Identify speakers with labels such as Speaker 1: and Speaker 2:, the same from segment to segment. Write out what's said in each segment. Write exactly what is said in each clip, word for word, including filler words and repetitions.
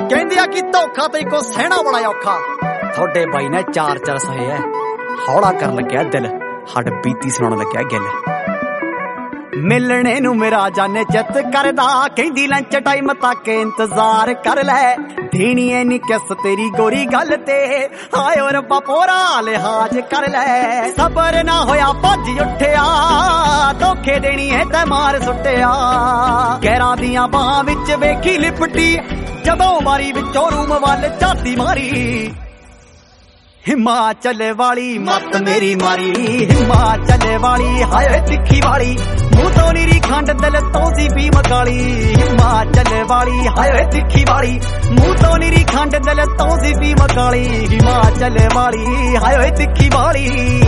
Speaker 1: ਕਹਿੰਦੇ ਆ ਕਿ ਧੋਖਾ ਤੇ ਕੋ ਸਹਿਣਾ ਬੜਾ ਔਖਾ। ਤੁਹਾਡੇ ਬਾਈ ਨੇ ਚਾਰ ਚਾਰ ਸਹੇ ਐ, ਹੌਲਾ ਕਰਨ ਲੱਗਿਆ ਦਿਲ, ਹੱਡ ਬੀਤੀ ਸੁਣਾਉਣ ਲੱਗਿਆ ਗਿੱਲ। ਮਿਲਣੇ ਨੂੰ ਮੇਰਾ ਜਾਨੇ ਚਿੱਤ ਕਰਦਾ, ਕਹਿੰਦੀ ਲੰਚ ਟਾਈਮ ਤੱਕ ਇੰਤਜ਼ਾਰ ਕਰ ਲੈ। ਦੇਣੀ ਐ ਨੀ ਕਿਸ ਤੇਰੀ ਗੋਰੀ ਗੱਲ ਤੇ, ਹਾਏ ਰੱਬਾ ਪੋਰਾ ਲਿਹਾਜ਼ ਕਰ ਲੈ। ਸਬਰ ਨਾ ਹੋਇਆ ਭੱਜ ਉੱਠਿਆ, ਧੋਖੇ ਦੇਣੀ ਐ ਤੈ ਮਾਰ ਸੁੱਟਿਆ। ਗੈਰਾਂ ਦੀਆਂ ਬਾਹਾਂ ਵਿੱਚ ਵੇਖੀ ਲਿਪਟੀ, ਜਦੋਂ ਮਾਰੀ ਵਿੱਚੋਂ ਰੂਮ ਵੱਲ ਝਾਤੀ ਮਾਰੀ। ਹਿਮਾਚਲ ਵਾਲੀ ਮੱਤ ਮੇਰੀ ਮਾਰੀ, ਹਿਮਾਚਲ ਵਾਲੀ ਹਾਏ ਤਿੱਖੀ ਵਾਲੀ, ਮੂੰਹ ਤੋਂ ਨੀਰੀ ਖੰਡ ਦਿਲ ਤੋਂ ਸੀ ਵੀ ਮਕਾਲੀ। ਹਿਮਾਚਲ ਵਾਲੀ ਹਾਏ ਤਿੱਖੀ ਵਾਲੀ, ਮੂੰਹ ਤੋਂ ਨੀਰੀ ਖੰਡ ਦਿਲ ਤੋਂ ਸੀ ਵੀ ਮਕਾਲੀ। ਹਿਮਾਚਲ ਵਾਲੀ ਹਾਏ ਤਿੱਖੀ ਵਾਲੀ।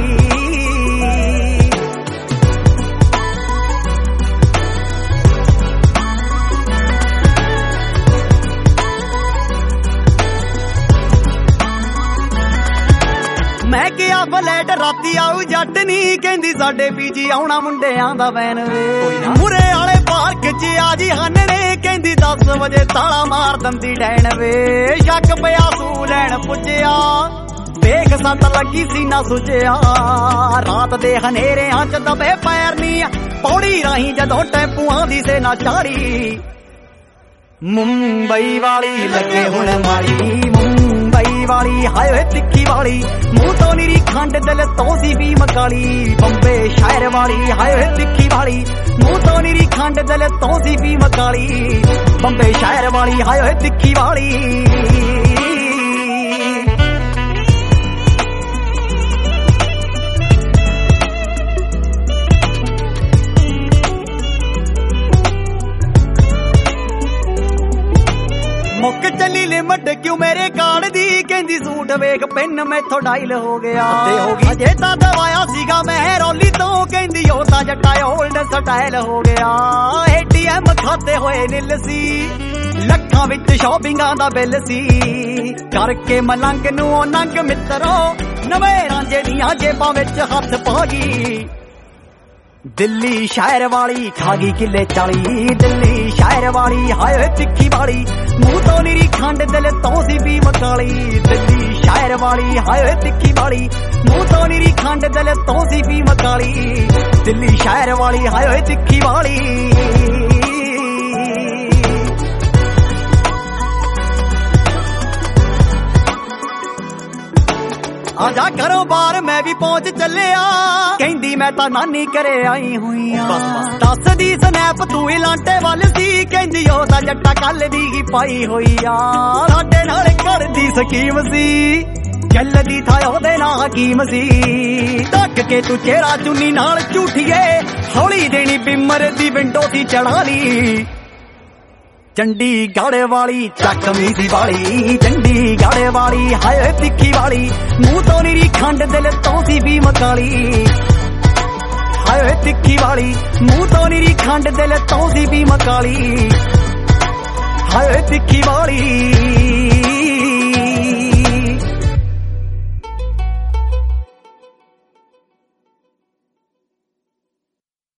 Speaker 1: ਮੈਂ ਕਿਹਾ ਫਲੈਟ ਰਾਤੀ ਆਊ ਜੱਟ ਨੀ, ਕਹਿੰਦੀ ਸਾਡੇ ਪੀਜੀ ਆਉਣਾ ਮੁੰਡਿਆਂ ਦਾ ਵੈਨ ਵੇ। ਮੂਰੇ ਵਾਲੇ ਪਾਰਕ ਚ ਆ ਜੀ ਹਾਨਣੇ, ਕਹਿੰਦੀ ਦਸ ਵਜੇ ਤਾਲਾ ਮਾਰ ਦਿੰਦੀ ਡੈਣ ਵੇ। ਸ਼ੱਕ ਪਿਆ ਸੂ ਲੈਣ ਪੁੱਜਿਆ, ਵੇਖ ਸੰਤ ਲੱਗੀ ਸੀ ਨਾ ਸੁਝਿਆ। ਰਾਤ ਦੇ ਹਨੇਰਿਆਂ ਚ ਦਬੇ ਪੈਰ ਨੀ, ਪੌੜੀ ਰਾਹੀਂ ਜਦੋਂ ਟੈਂਪੂਆਂ ਦੀ ਸੇ ਨਾ ਚਾੜੀ। ਮੁੰਬਈ ਵਾਲੀ ਲੱਗੇ ਹੁਣ ਮਾਰੀ, ਮੁੰਬਈ ਵਾਲੀ ਹਾਏ ਤਿੱਖੀ ਵਾਲੀ, ਮੂੰਹ ਤੋਂ ਨੀਰੀ ਖੰਡ ਦਿਲ ਤੋਂ ਸੀ ਵੀ ਮਕਾਲੀ। ਬੰਬੇ ਸ਼ਹਿਰ ਵਾਲੀ ਹਾਏ ਤਿੱਖੀ ਵਾਲੀ, ਮੂੰਹ ਤੋਂ ਨੀਰੀ ਖੰਡ ਦਿਲ ਤੋਂ ਸੀ ਵੀ ਮਕਾਲੀ। ਬੰਬੇ ਸ਼ਹਿਰ ਵਾਲੀ ਹਾਏ ਤਿੱਖੀ ਵਾਲੀ। ਮੁੱਕ ਚੱਲੀ ਲਿਮਟ ਕਿਉਂ ਮੇਰੇ ਕਾਲ ਦੀ, ਕਹਿੰਦੀ ਸੂਟ ਵੇਖ ਪਿੰਨ ਮੈਥੋਂ ਡਾਇਲ ਹੋ ਗਿਆ। ਅਜੇ ਤਾਂ ਦਵਾਇਆ ਸੀਗਾ ਮੈਂ ਰੌਲੀ ਤੋਂ, ਕਹਿੰਦੀ ਉਹ ਤਾਂ ਜੱਟਾ ਓਲਡ ਸਟਾਈਲ ਹੋ ਗਿਆ। ਏਟੀਐਮ ਖਾਤੇ ਹੋਏ ਨਿੱਲ ਸੀ, ਲੱਖਾਂ ਵਿੱਚ ਸ਼ਾਪਿੰਗਾਂ ਦਾ ਬਿੱਲ ਸੀ। ਕਰਕੇ ਮਲੰਗ ਨੂੰ ਉਹ ਨੰਗ ਮਿੱਤਰੋ, ਨਵੇਂ ਰਾਂਝੇ ਦੀਆਂ ਜੇਬਾਂ ਵਿੱਚ ਹੱਥ ਪਾ ਗਈ। ਦਿੱਲੀ ਸ਼ਹਿਰ ਵਾਲੀ ਖਾ ਗਈ ਕਿੱਲੇ ਚਾਲੀ, ਦਿੱਲੀ ਸ਼ਹਿਰ ਵਾਲੀ ਹਾਏ ਤਿੱਖੀ ਵਾਲੀ, ਮੂੰਹ ਤੋਂ ਨੀਰੀ ਖੰਡ ਦਿਲ ਤੋਂ ਸੀ ਵੀ ਮਕਾਲੀ। ਦਿੱਲੀ ਸ਼ਹਿਰ ਵਾਲੀ ਹਾਏ ਤਿੱਖੀ ਵਾਲੀ, ਮੂੰਹ ਤੋਂ ਨੀਰੀ ਖੰਡ ਦਿਲ ਤੋਂ ਸੀ ਵੀ ਮਕਾਲੀ। ਦਿੱਲੀ ਸ਼ਹਿਰ ਵਾਲੀ ਹਾਏ ਤਿੱਖੀ ਵਾਲੀ। ਆਜਾ ਘਰੋਂ ਬਾਹਰ ਮੈਂ ਵੀ ਪਹੁੰਚ ਚੱਲਿਆ, ਕਹਿੰਦੀ ਮੈਂ ਤਾਂ ਨਾਨੀ ਘਰੇ ਆਈ ਹੋਈ ਆ। ਦੱਸਦੀ ਸਨੈਪ ਤੂੰ ਹੀ ਲਾਂਟੇ ਵੱਲ ਸੀ, ਕਹਿੰਦੀ ਉਹ ਤਾਂ ਜੱਟਾ ਕੱਲ ਦੀ ਹੀ ਪਾਈ ਹੋਈ ਆ। ਸਾਡੇ ਨਾਲ ਕਰਦੀ ਸਕੀਮ ਸੀ, ਚੱਲਦੀ ਥਾ ਉਹਦੇ ਨਾਲ ਹਕੀਮ ਸੀ। ਢੱਕ ਕੇ ਤੂੰ ਚਿਹਰਾ ਚੁੰਨੀ ਨਾਲ ਝੂਠੀਏ, ਹੌਲੀ ਦੇਣੀ ਬਿਮਰ ਦੀ ਵਿੰਡੋ ਸੀ ਚੜਾ ਲਈ। ਚੰਡੀਗੜ੍ਹ ਵਾਲੀ ਚੱਕਵੀਂ ਦੀ ਵਾਲੀ, ਚੰਡੀਗੜ੍ਹ ਵਾਲੀ ਹਾਏ ਤਿੱਖੀ ਵਾਲੀ, ਮੂੰਹ ਤੋਂ ਨੀਰੀ ਖੰਡ ਦਿਲ ਤੋਂ ਸੀ ਵੀ ਮਕਾਲੀ। ਹਾਏ ਤਿੱਖੀ ਵਾਲੀ, ਮੂੰਹ ਤੋਂ ਨੀਰੀ ਖੰਡ ਦਿਲ ਤੋਂ ਸੀ ਵੀ ਮਕਾਲੀ। ਹਾਏ ਤਿੱਖੀ ਵਾਲੀ।